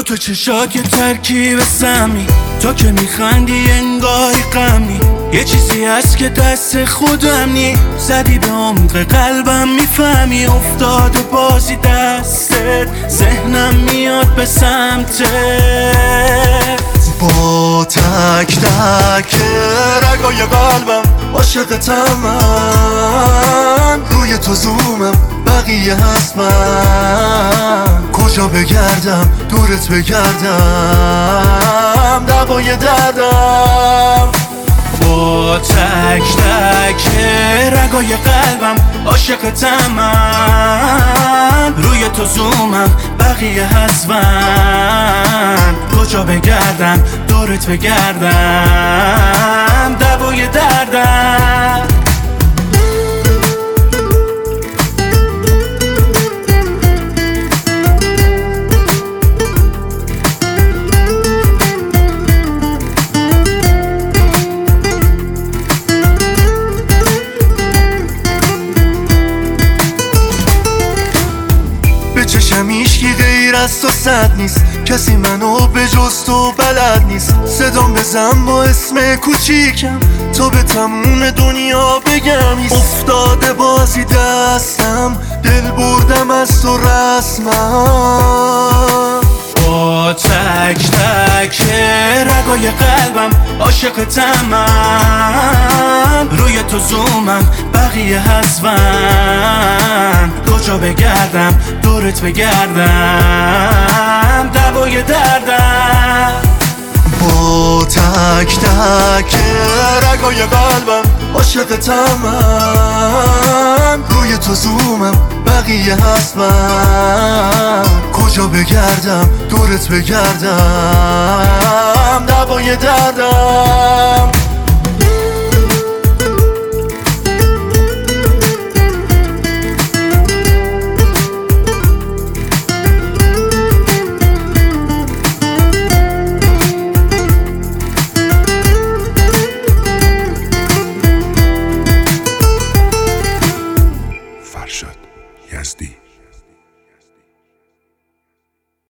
تو چشا که ترکیب سمی، تو که میخندی انگاری غمی. یه چیزی هست که دست خودم نی، زدی به عمق قلبم میفهمی. افتاد و بازی دستت، ذهنم میاد به سمتت. با تک تک رگای قلبم عاشقتم من. روی تو زومم بقیه هست من. کجا بگردم دورت بگردم، دوای دردم. با تک تک رگای قلبم عاشقتم من. روی تو زومم بقیه هست من. کجا بگردم دورت بگردم، دوای دردم. چشم هیچکی غیر از تو صد نیست، کسی منو به جز تو بلد نیست. صدام بزن با اسم کوچیکم تا به تموم دنیا بگم ایست. افتاده بازی دستم، دل بردم از تو رسمم. با تک تک رگای قلبم عاشقتم من. روی تو زومم بقیه هست من. کجا بگردم دورت بگردم، دوای دردم. با تک تک رگای قلبم عاشقتم من. روی تو زومم بقیه هست من. کجا بگردم دورت بگردم، دوای دردم.